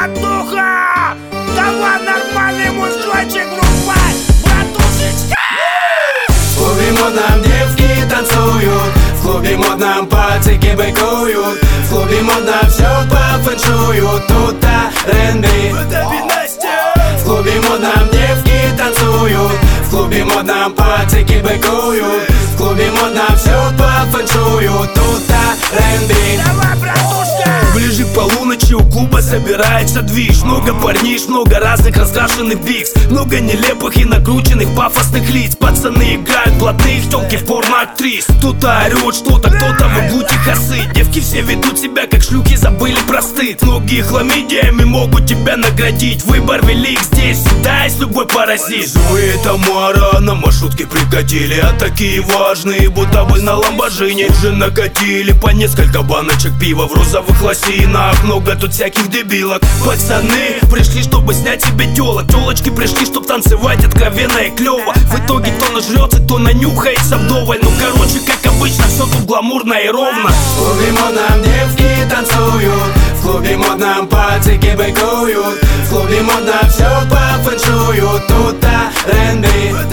братуха! Давай нормальный мужичок врубай, братушечка! В клубе модном девки танцуют, в клубе модном пацики быкуют, в клубе модно все по фэншую, тут R&B. В клубе модном девки танцуют, в клубе модном пацики быкуют, в клубе модно все по фэншую, тут R&B. Давай, братушка! Ближе к полуночи у клуба собирается движ. Много парниш, много разных раскрашенных бикс, много нелепых и накрученных пафосных лиц. Пацаны играют блатных, тёлки в порно-актрис. Кто-то орёт что-то, кто-то в углу тихо сыт. Девки все ведут себя как шлюхи, забыли про стыд. Многие хламидиями могут тебя наградить. Выбор велик здесь, сюда есть любой паразит. Зои и Тамара на маршрутке прикатили, а такие важные, будто бы на ламборджини. Уже накатили по несколько баночек пива в розовых лосинах. Много тут всяких дебилок. Пацаны пришли, чтобы снять себе тёлок. Тёлочки пришли, чтоб танцевать откровенно и клёво. В итоге кто нажрётся, кто нанюхается вдоволь. Ну короче, как обычно, всё тут гламурно и ровно. В клубе модном девки танцуют, в клубе модном пацики быкуют, в клубе модно все по фэншую, тут R&B.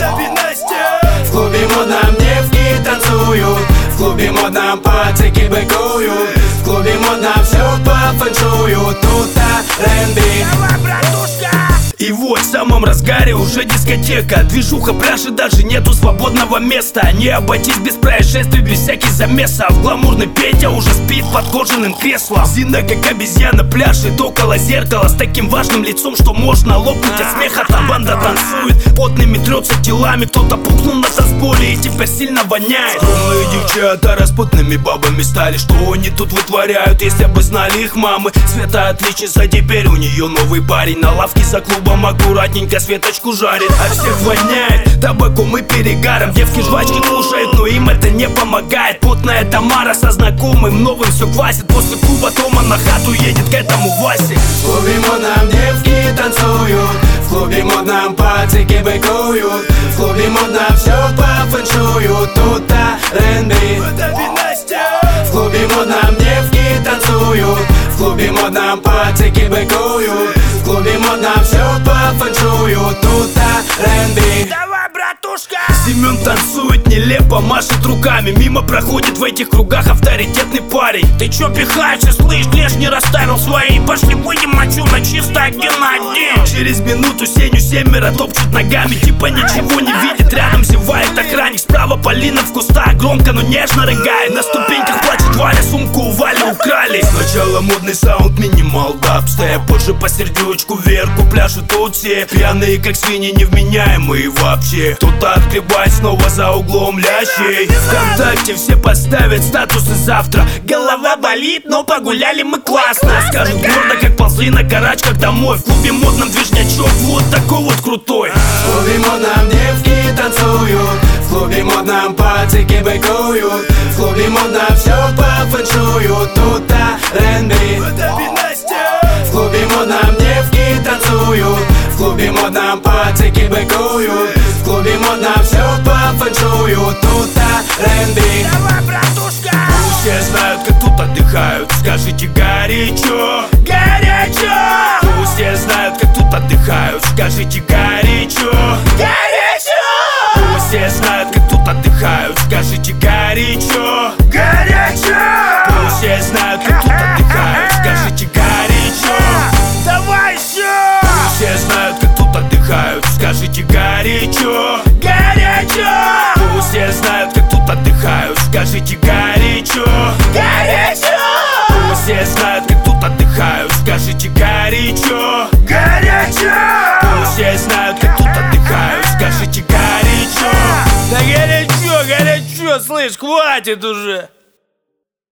В клубе модном девки танцуют, в клубе модном пацики быкуют, в клубе модно все по фэншую, тут R&B. Давай, братушка! И вот в самом разгаре уже дискотека. Движуха, пляж и даже нету свободного места. Не обойтись без происшествий, без всяких замесов. Гламурный Петя уже спит под кожаным креслом. Зина как обезьяна пляшет около зеркала, с таким важным лицом, что можно лопнуть от смеха. Там банда танцует, потными трется телами. Кто-то пукнул на танцполе и теперь сильно воняет. Скромные девчата распутными бабами стали. Что они тут вытворяют, если бы знали их мамы? Света отличница, теперь у нее новый парень. На лавке за клубом аккуратненько Светочку жарит, а всех воняет табаком и перегаром. Девки жвачки кушают, но им это не помогает. Потная Тамара со знакомым новым все квасит. После клуба Тома на хату едет к этому Васе. В клубе модном девки танцуют, в клубе модном пацики быкуют, в клубе модно все по фэншую, тут R&B. В клубе модном девки танцуют, в клубе модном пацики быкуют, в клубе модно все по фэншую, тут R&B. Давай, братушка! Семен танцует нелепо, машет руками. Мимо проходит в этих кругах авторитетный парень. Ты чё пихаешься, слышь, лишь не расставил свои. Пошли выйдем мочу на чисто 1 на 1. Через минуту Сеню семеро топчут ногами. Типа ничего не видит, рядом зевает охранник. Справа Полина в кустах громко, но нежно рыгает. На ступеньках плачет Валя, сумку у Вали украли. Сначала модный саунд, минимал, дабстеп. Позже по сердючку вверху пляшут тут все. Пьяные как свиньи, невменяемые вообще. Кто-то отгребает снова за углом лящей. Вконтакте все поставят статусы завтра. Голова болит, но погуляли мы классно. Скажут гордо, как ползли на карачках домой. В клубе модном движнячок вот такой вот крутой. В клубе модном девки танцуют, в клубе модном пацики быкуют, в клубе модно все по фэншую, тут R&B. В клубе модном девки танцуют, в клубе модном пацики быкуют, в клубе модно все по фэншую, тут R&B. Давай, братушка! Все знают, как тут отдыхают. Скажите горячо, Горячо! все знают, как тут отдыхают. Скажите горячо, Горячо! все знают, как тут отдыхают. Скажите горячо, Горячо! все знают, как тут отдыхают. Скажите горячо, Давай еще! все знают, как тут отдыхают. Скажите горячо, Горячо! все знают, как тут отдыхают. Скажите горячо, Горячо! все знают, как тут отдыхают. Скажите горячо, Горячо! все знают, как тут отдыхают. Скажите горячо. Да горячо, горячо, слышь, хватит уже!